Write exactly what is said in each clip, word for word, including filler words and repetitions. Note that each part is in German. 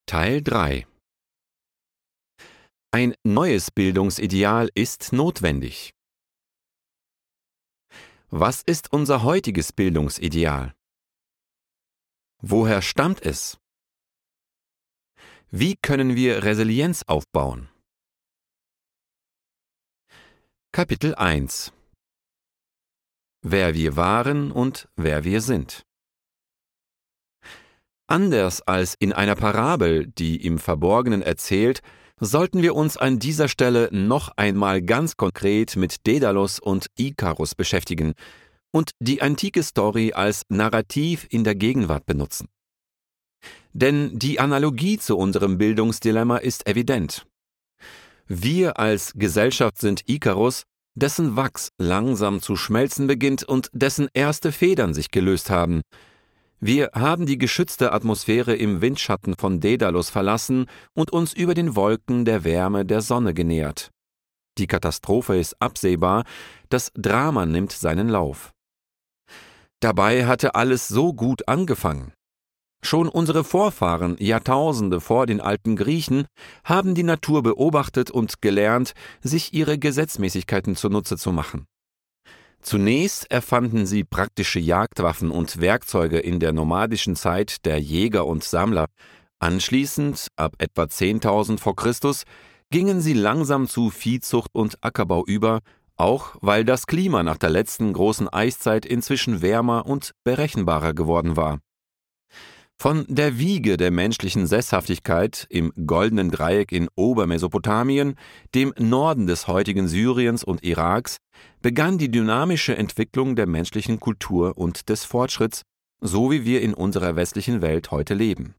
Teil drei. Ein neues Bildungsideal ist notwendig. Was ist unser heutiges Bildungsideal? Woher stammt es? Wie können wir Resilienz aufbauen? Kapitel eins. Wer wir waren und wer wir sind. Anders als in einer Parabel, die im Verborgenen erzählt, sollten wir uns an dieser Stelle noch einmal ganz konkret mit Daedalus und Ikarus beschäftigen und die antike Story als Narrativ in der Gegenwart benutzen. Denn die Analogie zu unserem Bildungsdilemma ist evident. Wir als Gesellschaft sind Ikarus, dessen Wachs langsam zu schmelzen beginnt und dessen erste Federn sich gelöst haben. Wir haben die geschützte Atmosphäre im Windschatten von Daedalus verlassen und uns über den Wolken der Wärme der Sonne genähert. Die Katastrophe ist absehbar, das Drama nimmt seinen Lauf. Dabei hatte alles so gut angefangen. Schon unsere Vorfahren, Jahrtausende vor den alten Griechen, haben die Natur beobachtet und gelernt, sich ihre Gesetzmäßigkeiten zunutze zu machen. Zunächst erfanden sie praktische Jagdwaffen und Werkzeuge in der nomadischen Zeit der Jäger und Sammler. Anschließend, ab etwa zehntausend vor Christus, gingen sie langsam zu Viehzucht und Ackerbau über, auch weil das Klima nach der letzten großen Eiszeit inzwischen wärmer und berechenbarer geworden war. Von der Wiege der menschlichen Sesshaftigkeit im Goldenen Dreieck in Obermesopotamien, dem Norden des heutigen Syriens und Iraks, begann die dynamische Entwicklung der menschlichen Kultur und des Fortschritts, so wie wir in unserer westlichen Welt heute leben.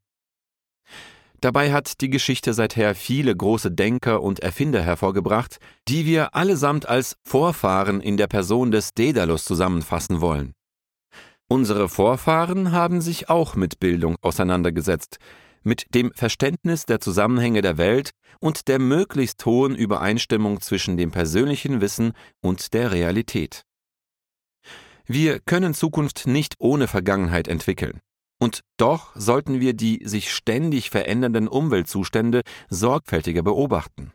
Dabei hat die Geschichte seither viele große Denker und Erfinder hervorgebracht, die wir allesamt als Vorfahren in der Person des Daedalus zusammenfassen wollen. Unsere Vorfahren haben sich auch mit Bildung auseinandergesetzt, mit dem Verständnis der Zusammenhänge der Welt und der möglichst hohen Übereinstimmung zwischen dem persönlichen Wissen und der Realität. Wir können Zukunft nicht ohne Vergangenheit entwickeln. Und doch sollten wir die sich ständig verändernden Umweltzustände sorgfältiger beobachten.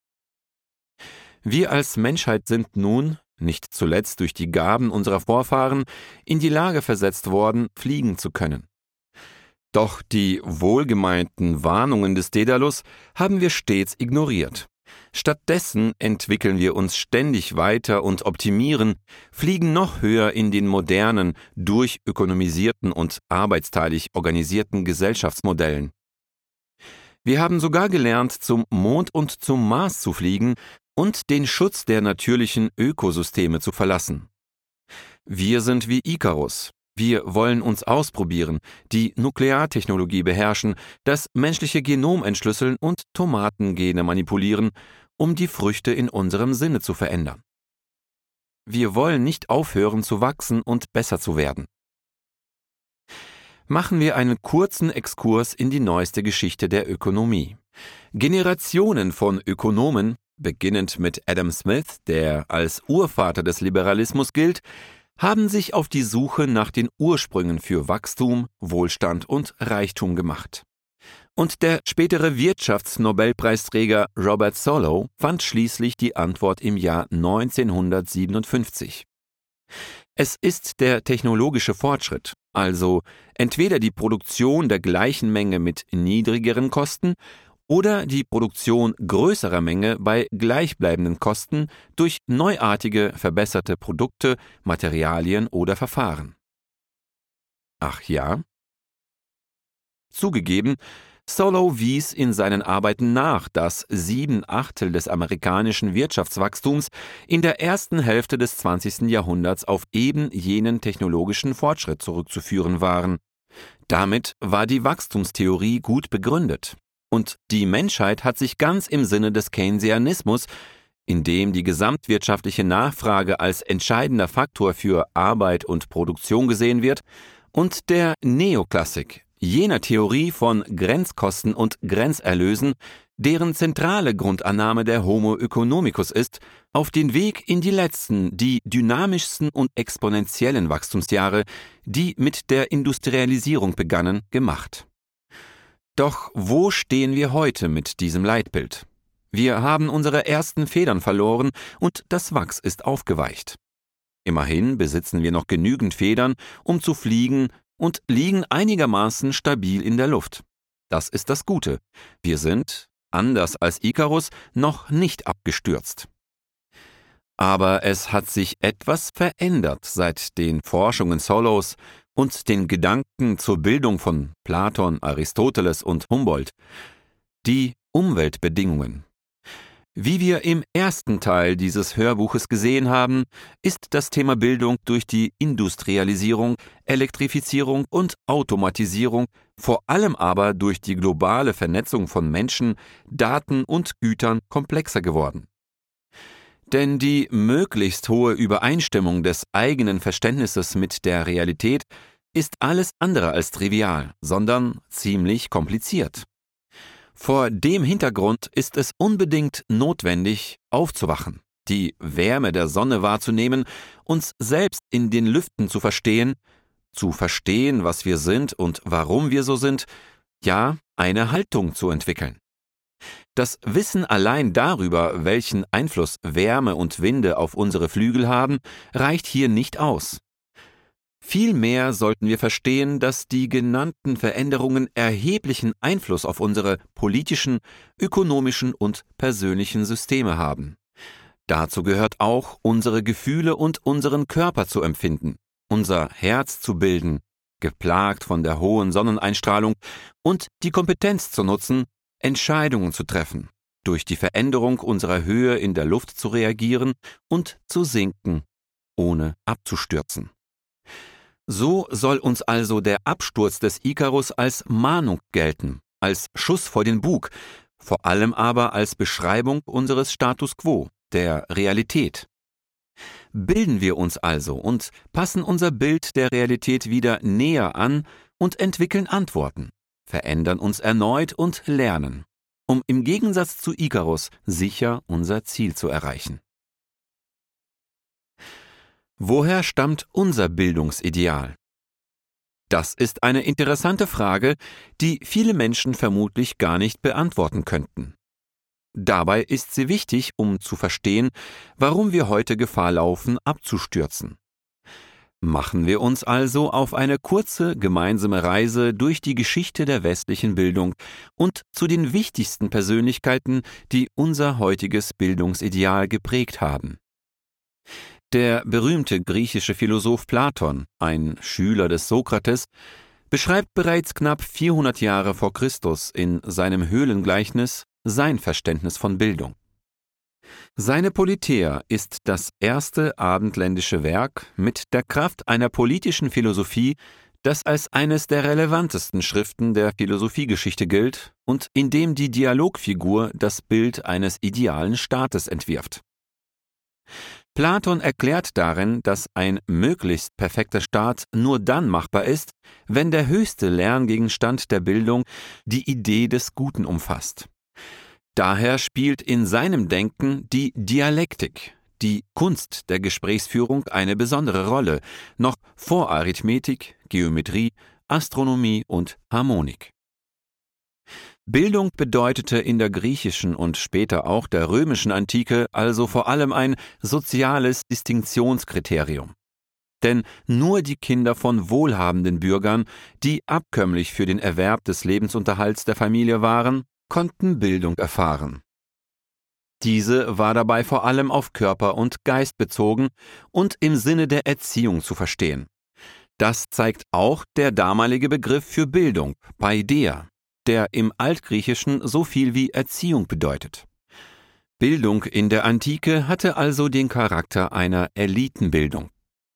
Wir als Menschheit sind nun, nicht zuletzt durch die Gaben unserer Vorfahren, in die Lage versetzt worden, fliegen zu können. Doch die wohlgemeinten Warnungen des Daedalus haben wir stets ignoriert. Stattdessen entwickeln wir uns ständig weiter und optimieren, fliegen noch höher in den modernen, durchökonomisierten und arbeitsteilig organisierten Gesellschaftsmodellen. Wir haben sogar gelernt, zum Mond und zum Mars zu fliegen und den Schutz der natürlichen Ökosysteme zu verlassen. Wir sind wie Ikarus. Wir wollen uns ausprobieren, die Nukleartechnologie beherrschen, das menschliche Genom entschlüsseln und Tomatengene manipulieren, um die Früchte in unserem Sinne zu verändern. Wir wollen nicht aufhören zu wachsen und besser zu werden. Machen wir einen kurzen Exkurs in die neueste Geschichte der Ökonomie. Generationen von Ökonomen, beginnend mit Adam Smith, der als Urvater des Liberalismus gilt, haben sich auf die Suche nach den Ursprüngen für Wachstum, Wohlstand und Reichtum gemacht. Und der spätere Wirtschaftsnobelpreisträger Robert Solow fand schließlich die Antwort im Jahr neunzehnhundertsiebenundfünfzig. Es ist der technologische Fortschritt, also entweder die Produktion der gleichen Menge mit niedrigeren Kosten oder die Produktion größerer Menge bei gleichbleibenden Kosten durch neuartige, verbesserte Produkte, Materialien oder Verfahren. Ach ja? Zugegeben, Solow wies in seinen Arbeiten nach, dass sieben Achtel des amerikanischen Wirtschaftswachstums in der ersten Hälfte des zwanzigsten Jahrhunderts auf eben jenen technologischen Fortschritt zurückzuführen waren. Damit war die Wachstumstheorie gut begründet. Und die Menschheit hat sich ganz im Sinne des Keynesianismus, in dem die gesamtwirtschaftliche Nachfrage als entscheidender Faktor für Arbeit und Produktion gesehen wird, und der Neoklassik, jener Theorie von Grenzkosten und Grenzerlösen, deren zentrale Grundannahme der Homo economicus ist, auf den Weg in die letzten, die dynamischsten und exponentiellen Wachstumsjahre, die mit der Industrialisierung begannen, gemacht. Doch wo stehen wir heute mit diesem Leitbild? Wir haben unsere ersten Federn verloren und das Wachs ist aufgeweicht. Immerhin besitzen wir noch genügend Federn, um zu fliegen und liegen einigermaßen stabil in der Luft. Das ist das Gute. Wir sind, anders als Ikarus, noch nicht abgestürzt. Aber es hat sich etwas verändert seit den Forschungen Solos und den Gedanken zur Bildung von Platon, Aristoteles und Humboldt. Die Umweltbedingungen. Wie wir im ersten Teil dieses Hörbuches gesehen haben, ist das Thema Bildung durch die Industrialisierung, Elektrifizierung und Automatisierung, vor allem aber durch die globale Vernetzung von Menschen, Daten und Gütern komplexer geworden. Denn die möglichst hohe Übereinstimmung des eigenen Verständnisses mit der Realität ist alles andere als trivial, sondern ziemlich kompliziert. Vor dem Hintergrund ist es unbedingt notwendig, aufzuwachen, die Wärme der Sonne wahrzunehmen, uns selbst in den Lüften zu verstehen, zu verstehen, was wir sind und warum wir so sind, ja, eine Haltung zu entwickeln. Das Wissen allein darüber, welchen Einfluss Wärme und Winde auf unsere Flügel haben, reicht hier nicht aus. Vielmehr sollten wir verstehen, dass die genannten Veränderungen erheblichen Einfluss auf unsere politischen, ökonomischen und persönlichen Systeme haben. Dazu gehört auch, unsere Gefühle und unseren Körper zu empfinden, unser Herz zu bilden, geplagt von der hohen Sonneneinstrahlung, und die Kompetenz zu nutzen, Entscheidungen zu treffen, durch die Veränderung unserer Höhe in der Luft zu reagieren und zu sinken, ohne abzustürzen. So soll uns also der Absturz des Ikarus als Mahnung gelten, als Schuss vor den Bug, vor allem aber als Beschreibung unseres Status quo, der Realität. Bilden wir uns also und passen unser Bild der Realität wieder näher an und entwickeln Antworten, verändern uns erneut und lernen, um im Gegensatz zu Ikarus sicher unser Ziel zu erreichen. Woher stammt unser Bildungsideal? Das ist eine interessante Frage, die viele Menschen vermutlich gar nicht beantworten könnten. Dabei ist sie wichtig, um zu verstehen, warum wir heute Gefahr laufen, abzustürzen. Machen wir uns also auf eine kurze gemeinsame Reise durch die Geschichte der westlichen Bildung und zu den wichtigsten Persönlichkeiten, die unser heutiges Bildungsideal geprägt haben. Der berühmte griechische Philosoph Platon, ein Schüler des Sokrates, beschreibt bereits knapp vierhundert Jahre vor Christus in seinem Höhlengleichnis sein Verständnis von Bildung. Seine Politeia ist das erste abendländische Werk mit der Kraft einer politischen Philosophie, das als eines der relevantesten Schriften der Philosophiegeschichte gilt und in dem die Dialogfigur das Bild eines idealen Staates entwirft. Platon erklärt darin, dass ein möglichst perfekter Staat nur dann machbar ist, wenn der höchste Lerngegenstand der Bildung die Idee des Guten umfasst. Daher spielt in seinem Denken die Dialektik, die Kunst der Gesprächsführung, eine besondere Rolle, noch vor Arithmetik, Geometrie, Astronomie und Harmonik. Bildung bedeutete in der griechischen und später auch der römischen Antike also vor allem ein soziales Distinktionskriterium. Denn nur die Kinder von wohlhabenden Bürgern, die abkömmlich für den Erwerb des Lebensunterhalts der Familie waren, konnten Bildung erfahren. Diese war dabei vor allem auf Körper und Geist bezogen und im Sinne der Erziehung zu verstehen. Das zeigt auch der damalige Begriff für Bildung, Paideia, der im Altgriechischen so viel wie Erziehung bedeutet. Bildung in der Antike hatte also den Charakter einer Elitenbildung.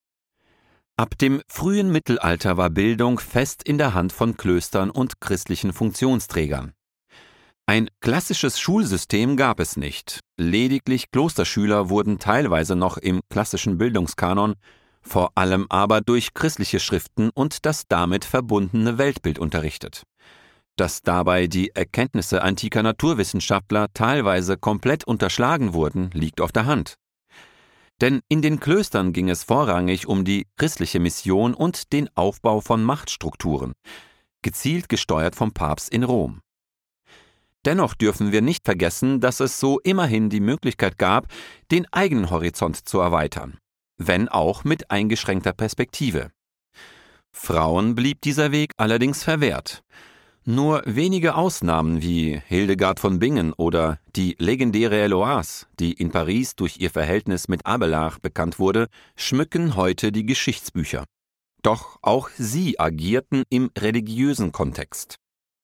Ab dem frühen Mittelalter war Bildung fest in der Hand von Klöstern und christlichen Funktionsträgern. Ein klassisches Schulsystem gab es nicht, lediglich Klosterschüler wurden teilweise noch im klassischen Bildungskanon, vor allem aber durch christliche Schriften und das damit verbundene Weltbild unterrichtet. Dass dabei die Erkenntnisse antiker Naturwissenschaftler teilweise komplett unterschlagen wurden, liegt auf der Hand. Denn in den Klöstern ging es vorrangig um die christliche Mission und den Aufbau von Machtstrukturen. gezielt gesteuert vom Papst in Rom. Dennoch dürfen wir nicht vergessen, dass es so immerhin die Möglichkeit gab, den eigenen Horizont zu erweitern, wenn auch mit eingeschränkter Perspektive. Frauen blieb dieser Weg allerdings verwehrt. Nur wenige Ausnahmen wie Hildegard von Bingen oder die legendäre Heloise, die in Paris durch ihr Verhältnis mit Abélard bekannt wurde, schmücken heute die Geschichtsbücher. Doch auch sie agierten im religiösen Kontext.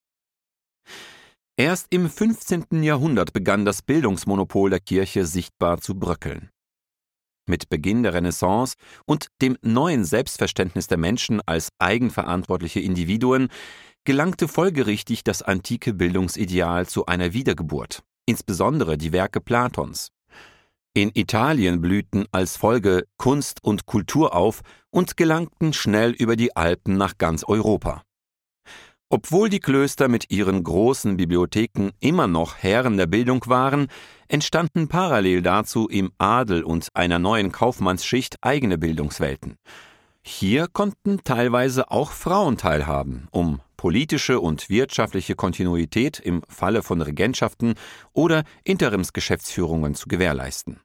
Erst im fünfzehnten Jahrhundert begann das Bildungsmonopol der Kirche sichtbar zu bröckeln. Mit Beginn der Renaissance und dem neuen Selbstverständnis der Menschen als eigenverantwortliche Individuen gelangte folgerichtig das antike Bildungsideal zu einer Wiedergeburt, insbesondere die Werke Platons. In Italien blühten als Folge Kunst und Kultur auf und gelangten schnell über die Alpen nach ganz Europa. Obwohl die Klöster mit ihren großen Bibliotheken immer noch Herren der Bildung waren, entstanden parallel dazu im Adel und einer neuen Kaufmannsschicht eigene Bildungswelten. Hier konnten teilweise auch Frauen teilhaben, um politische und wirtschaftliche Kontinuität im Falle von Regentschaften oder Interimsgeschäftsführungen zu gewährleisten.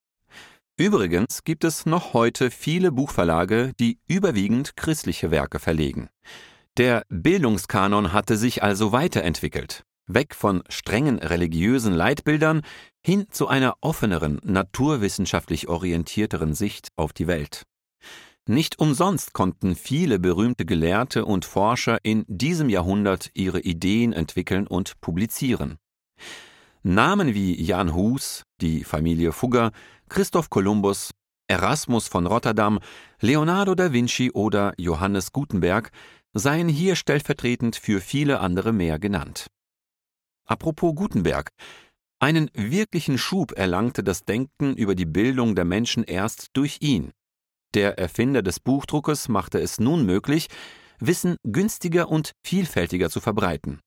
Übrigens gibt es noch heute viele Buchverlage, die überwiegend christliche Werke verlegen. Der Bildungskanon hatte sich also weiterentwickelt, weg von strengen religiösen Leitbildern hin zu einer offeneren, naturwissenschaftlich orientierteren Sicht auf die Welt. Nicht umsonst konnten viele berühmte Gelehrte und Forscher in diesem Jahrhundert ihre Ideen entwickeln und publizieren. Namen wie Jan Hus, die Familie Fugger, Christoph Kolumbus, Erasmus von Rotterdam, Leonardo da Vinci oder Johannes Gutenberg seien hier stellvertretend für viele andere mehr genannt. Apropos Gutenberg. Einen wirklichen Schub erlangte das Denken über die Bildung der Menschen erst durch ihn. Der Erfinder des Buchdruckes machte es nun möglich, Wissen günstiger und vielfältiger zu verbreiten.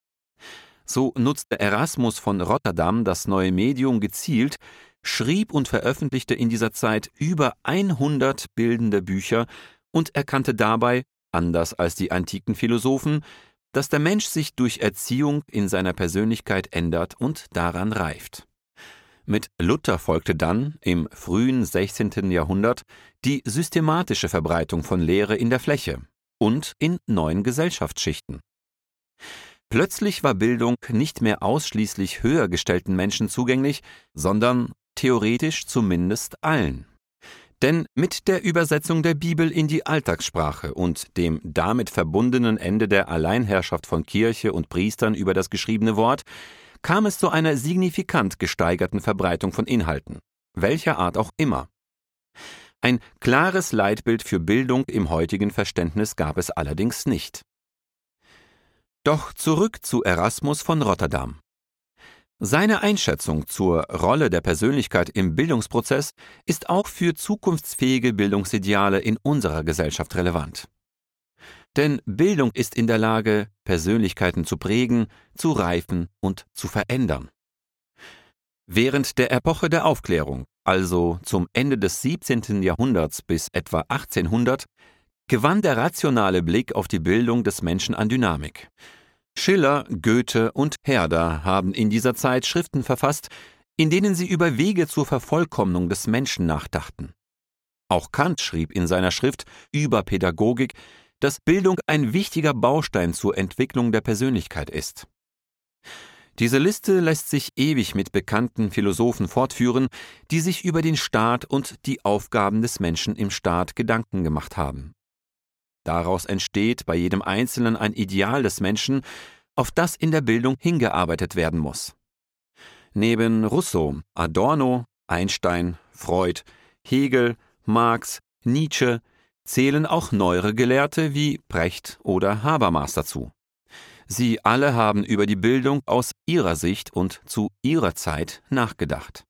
So nutzte Erasmus von Rotterdam das neue Medium gezielt, schrieb und veröffentlichte in dieser Zeit über hundert bildende Bücher und erkannte dabei, anders als die antiken Philosophen, dass der Mensch sich durch Erziehung in seiner Persönlichkeit ändert und daran reift. Mit Luther folgte dann, im frühen sechzehnten Jahrhundert, die systematische Verbreitung von Lehre in der Fläche und in neuen Gesellschaftsschichten. Plötzlich war Bildung nicht mehr ausschließlich höher gestellten Menschen zugänglich, sondern theoretisch zumindest allen. Denn mit der Übersetzung der Bibel in die Alltagssprache und dem damit verbundenen Ende der Alleinherrschaft von Kirche und Priestern über das geschriebene Wort kam es zu einer signifikant gesteigerten Verbreitung von Inhalten, welcher Art auch immer. Ein klares Leitbild für Bildung im heutigen Verständnis gab es allerdings nicht. Doch zurück zu Erasmus von Rotterdam. Seine Einschätzung zur Rolle der Persönlichkeit im Bildungsprozess ist auch für zukunftsfähige Bildungsideale in unserer Gesellschaft relevant. Denn Bildung ist in der Lage, Persönlichkeiten zu prägen, zu reifen und zu verändern. Während der Epoche der Aufklärung, also zum Ende des siebzehnten Jahrhunderts bis etwa achtzehnhundert, gewann der rationale Blick auf die Bildung des Menschen an Dynamik. Schiller, Goethe und Herder haben in dieser Zeit Schriften verfasst, in denen sie über Wege zur Vervollkommnung des Menschen nachdachten. Auch Kant schrieb in seiner Schrift über Pädagogik, dass Bildung ein wichtiger Baustein zur Entwicklung der Persönlichkeit ist. Diese Liste lässt sich ewig mit bekannten Philosophen fortführen, die sich über den Staat und die Aufgaben des Menschen im Staat Gedanken gemacht haben. Daraus entsteht bei jedem Einzelnen ein Ideal des Menschen, auf das in der Bildung hingearbeitet werden muss. Neben Rousseau, Adorno, Einstein, Freud, Hegel, Marx, Nietzsche zählen auch neuere Gelehrte wie Brecht oder Habermas dazu. Sie alle haben über die Bildung aus ihrer Sicht und zu ihrer Zeit nachgedacht.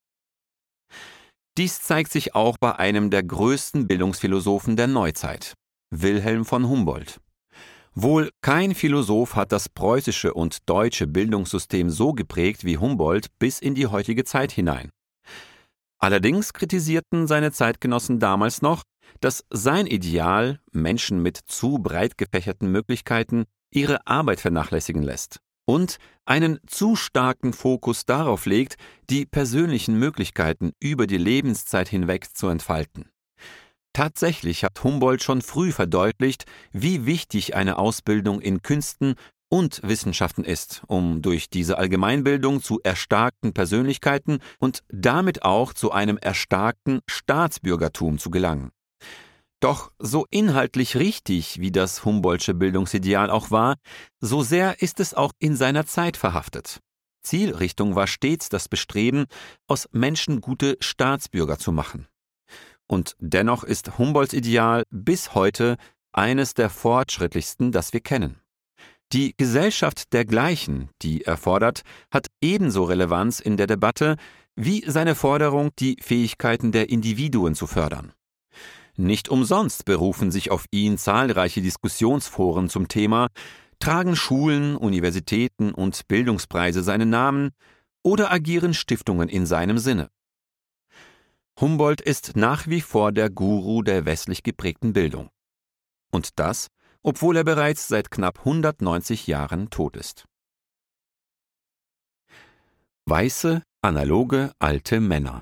Dies zeigt sich auch bei einem der größten Bildungsphilosophen der Neuzeit, Wilhelm von Humboldt. Wohl kein Philosoph hat das preußische und deutsche Bildungssystem so geprägt wie Humboldt bis in die heutige Zeit hinein. Allerdings kritisierten seine Zeitgenossen damals noch, dass sein Ideal, Menschen mit zu breit gefächerten Möglichkeiten ihre Arbeit vernachlässigen lässt und einen zu starken Fokus darauf legt, die persönlichen Möglichkeiten über die Lebenszeit hinweg zu entfalten. Tatsächlich hat Humboldt schon früh verdeutlicht, wie wichtig eine Ausbildung in Künsten und Wissenschaften ist, um durch diese Allgemeinbildung zu erstarkten Persönlichkeiten und damit auch zu einem erstarkten Staatsbürgertum zu gelangen. Doch so inhaltlich richtig, wie das Humboldtsche Bildungsideal auch war, so sehr ist es auch in seiner Zeit verhaftet. Zielrichtung war stets das Bestreben, aus Menschen gute Staatsbürger zu machen. Und dennoch ist Humboldts Ideal bis heute eines der fortschrittlichsten, das wir kennen. Die Gesellschaft der Gleichen, die er fordert, hat ebenso Relevanz in der Debatte wie seine Forderung, die Fähigkeiten der Individuen zu fördern. Nicht umsonst berufen sich auf ihn zahlreiche Diskussionsforen zum Thema, tragen Schulen, Universitäten und Bildungspreise seinen Namen oder agieren Stiftungen in seinem Sinne. Humboldt ist nach wie vor der Guru der westlich geprägten Bildung. Und das, obwohl er bereits seit knapp hundertneunzig Jahren tot ist. Weiße, analoge, alte Männer.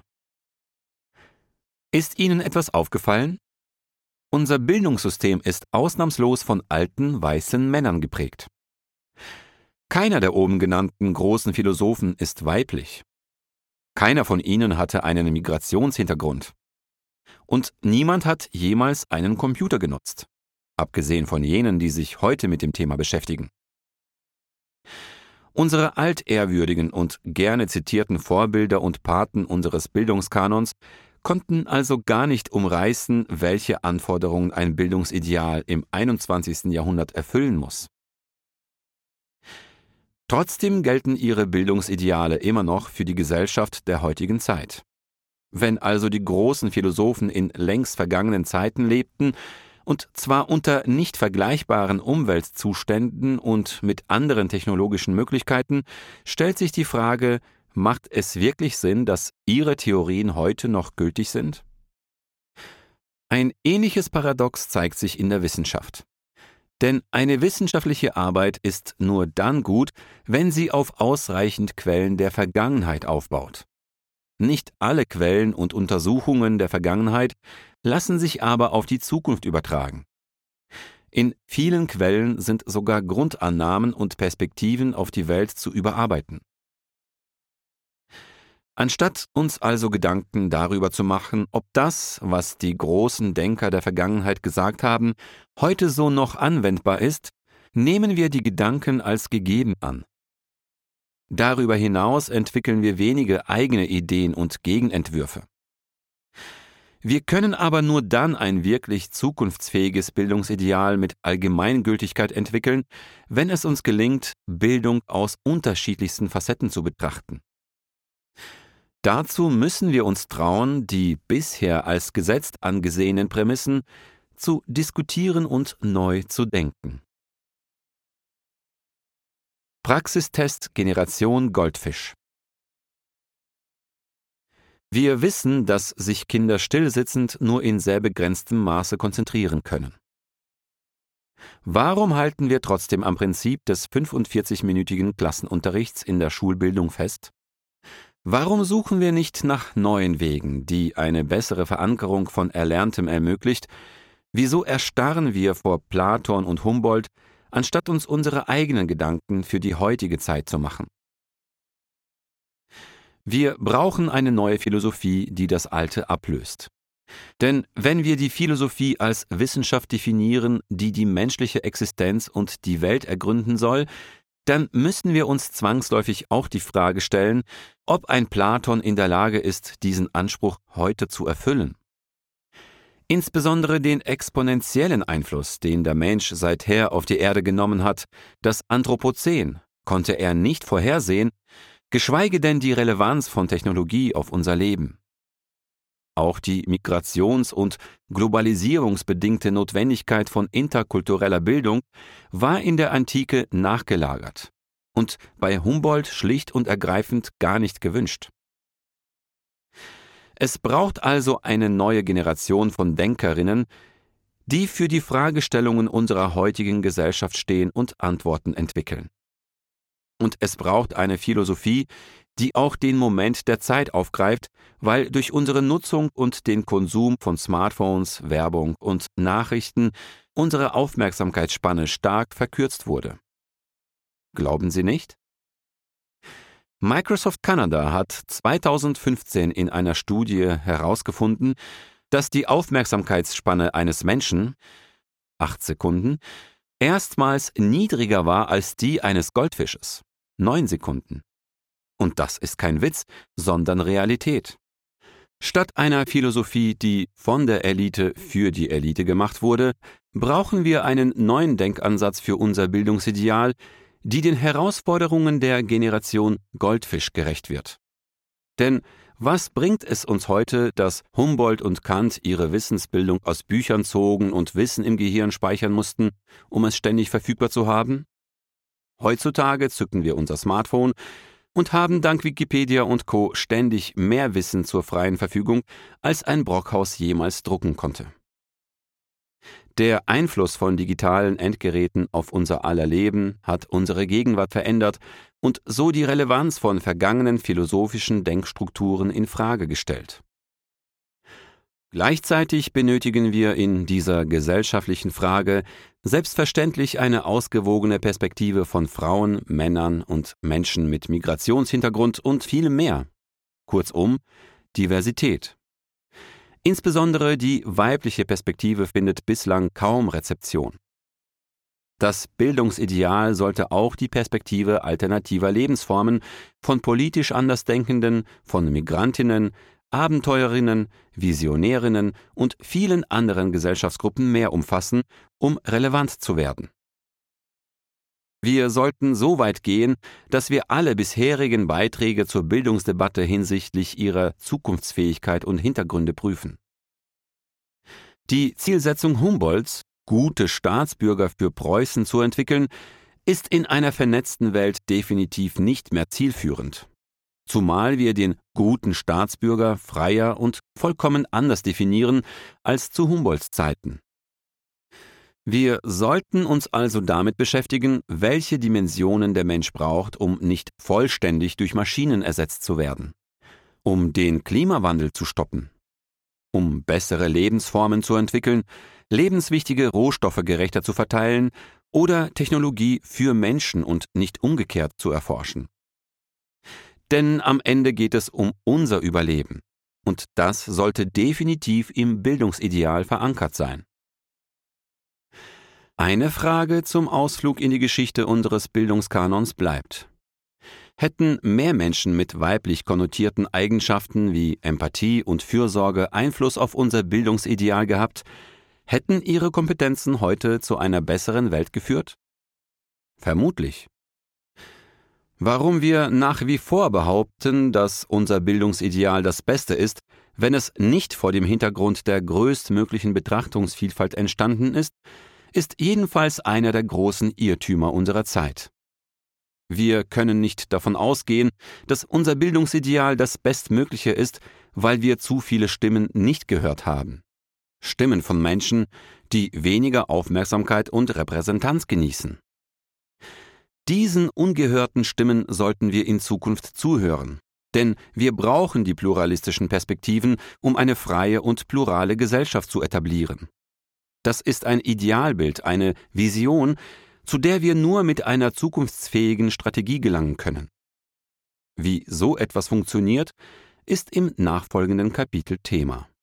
Ist Ihnen etwas aufgefallen? Unser Bildungssystem ist ausnahmslos von alten, weißen Männern geprägt. Keiner der oben genannten großen Philosophen ist weiblich. Keiner von ihnen hatte einen Migrationshintergrund. Und niemand hat jemals einen Computer genutzt, abgesehen von jenen, die sich heute mit dem Thema beschäftigen. Unsere altehrwürdigen und gerne zitierten Vorbilder und Paten unseres Bildungskanons konnten also gar nicht umreißen, welche Anforderungen ein Bildungsideal im einundzwanzigsten Jahrhundert erfüllen muss. Trotzdem gelten ihre Bildungsideale immer noch für die Gesellschaft der heutigen Zeit. Wenn also die großen Philosophen in längst vergangenen Zeiten lebten, und zwar unter nicht vergleichbaren Umweltzuständen und mit anderen technologischen Möglichkeiten, stellt sich die Frage, macht es wirklich Sinn, dass ihre Theorien heute noch gültig sind? Ein ähnliches Paradox zeigt sich in der Wissenschaft. Denn eine wissenschaftliche Arbeit ist nur dann gut, wenn sie auf ausreichend Quellen der Vergangenheit aufbaut. Nicht alle Quellen und Untersuchungen der Vergangenheit lassen sich aber auf die Zukunft übertragen. In vielen Quellen sind sogar Grundannahmen und Perspektiven auf die Welt zu überarbeiten. Anstatt uns also Gedanken darüber zu machen, ob das, was die großen Denker der Vergangenheit gesagt haben, heute so noch anwendbar ist, nehmen wir die Gedanken als gegeben an. Darüber hinaus entwickeln wir wenige eigene Ideen und Gegenentwürfe. Wir können aber nur dann ein wirklich zukunftsfähiges Bildungsideal mit Allgemeingültigkeit entwickeln, wenn es uns gelingt, Bildung aus unterschiedlichsten Facetten zu betrachten. Dazu müssen wir uns trauen, die bisher als gesetzt angesehenen Prämissen zu diskutieren und neu zu denken. Praxistest Generation Goldfisch. Wir wissen, dass sich Kinder stillsitzend nur in sehr begrenztem Maße konzentrieren können. Warum halten wir trotzdem am Prinzip des fünfundvierzigminütigen Klassenunterrichts in der Schulbildung fest? Warum suchen wir nicht nach neuen Wegen, die eine bessere Verankerung von Erlerntem ermöglicht? Wieso erstarren wir vor Platon und Humboldt, anstatt uns unsere eigenen Gedanken für die heutige Zeit zu machen? Wir brauchen eine neue Philosophie, die das Alte ablöst. Denn wenn wir die Philosophie als Wissenschaft definieren, die die menschliche Existenz und die Welt ergründen soll, dann müssen wir uns zwangsläufig auch die Frage stellen, ob ein Platon in der Lage ist, diesen Anspruch heute zu erfüllen. Insbesondere den exponentiellen Einfluss, den der Mensch seither auf die Erde genommen hat, das Anthropozän, konnte er nicht vorhersehen, geschweige denn die Relevanz von Technologie auf unser Leben. Auch die migrations- und globalisierungsbedingte Notwendigkeit von interkultureller Bildung war in der Antike nachgelagert und bei Humboldt schlicht und ergreifend gar nicht gewünscht. Es braucht also eine neue Generation von Denkerinnen, die für die Fragestellungen unserer heutigen Gesellschaft stehen und Antworten entwickeln. Und es braucht eine Philosophie, die auch den Moment der Zeit aufgreift, weil durch unsere Nutzung und den Konsum von Smartphones, Werbung und Nachrichten unsere Aufmerksamkeitsspanne stark verkürzt wurde. Glauben Sie nicht? Microsoft Canada hat zweitausendfünfzehn in einer Studie herausgefunden, dass die Aufmerksamkeitsspanne eines Menschen, acht Sekunden, erstmals niedriger war als die eines Goldfisches, neun Sekunden. Und das ist kein Witz, sondern Realität. Statt einer Philosophie, die von der Elite für die Elite gemacht wurde, brauchen wir einen neuen Denkansatz für unser Bildungsideal, die den Herausforderungen der Generation Goldfisch gerecht wird. Denn was bringt es uns heute, dass Humboldt und Kant ihre Wissensbildung aus Büchern zogen und Wissen im Gehirn speichern mussten, um es ständig verfügbar zu haben? Heutzutage zücken wir unser Smartphone und haben dank Wikipedia und Co. ständig mehr Wissen zur freien Verfügung, als ein Brockhaus jemals drucken konnte. Der Einfluss von digitalen Endgeräten auf unser aller Leben hat unsere Gegenwart verändert und so die Relevanz von vergangenen philosophischen Denkstrukturen in Frage gestellt. Gleichzeitig benötigen wir in dieser gesellschaftlichen Frage selbstverständlich eine ausgewogene Perspektive von Frauen, Männern und Menschen mit Migrationshintergrund und vielem mehr. Kurzum, Diversität. Insbesondere die weibliche Perspektive findet bislang kaum Rezeption. Das Bildungsideal sollte auch die Perspektive alternativer Lebensformen von politisch Andersdenkenden, von Migrantinnen, Abenteurerinnen, Visionärinnen und vielen anderen Gesellschaftsgruppen mehr umfassen, um relevant zu werden. Wir sollten so weit gehen, dass wir alle bisherigen Beiträge zur Bildungsdebatte hinsichtlich ihrer Zukunftsfähigkeit und Hintergründe prüfen. Die Zielsetzung Humboldts, gute Staatsbürger für Preußen zu entwickeln, ist in einer vernetzten Welt definitiv nicht mehr zielführend. Zumal wir den guten Staatsbürger freier und vollkommen anders definieren als zu Humboldts Zeiten. Wir sollten uns also damit beschäftigen, welche Dimensionen der Mensch braucht, um nicht vollständig durch Maschinen ersetzt zu werden, um den Klimawandel zu stoppen, um bessere Lebensformen zu entwickeln, lebenswichtige Rohstoffe gerechter zu verteilen oder Technologie für Menschen und nicht umgekehrt zu erforschen. Denn am Ende geht es um unser Überleben, und das sollte definitiv im Bildungsideal verankert sein. Eine Frage zum Ausflug in die Geschichte unseres Bildungskanons bleibt. Hätten mehr Menschen mit weiblich konnotierten Eigenschaften wie Empathie und Fürsorge Einfluss auf unser Bildungsideal gehabt, hätten ihre Kompetenzen heute zu einer besseren Welt geführt? Vermutlich. Warum wir nach wie vor behaupten, dass unser Bildungsideal das Beste ist, wenn es nicht vor dem Hintergrund der größtmöglichen Betrachtungsvielfalt entstanden ist, ist jedenfalls einer der großen Irrtümer unserer Zeit. Wir können nicht davon ausgehen, dass unser Bildungsideal das Bestmögliche ist, weil wir zu viele Stimmen nicht gehört haben. Stimmen von Menschen, die weniger Aufmerksamkeit und Repräsentanz genießen. Diesen ungehörten Stimmen sollten wir in Zukunft zuhören, denn wir brauchen die pluralistischen Perspektiven, um eine freie und plurale Gesellschaft zu etablieren. Das ist ein Idealbild, eine Vision, zu der wir nur mit einer zukunftsfähigen Strategie gelangen können. Wie so etwas funktioniert, ist im nachfolgenden Kapitel Thema.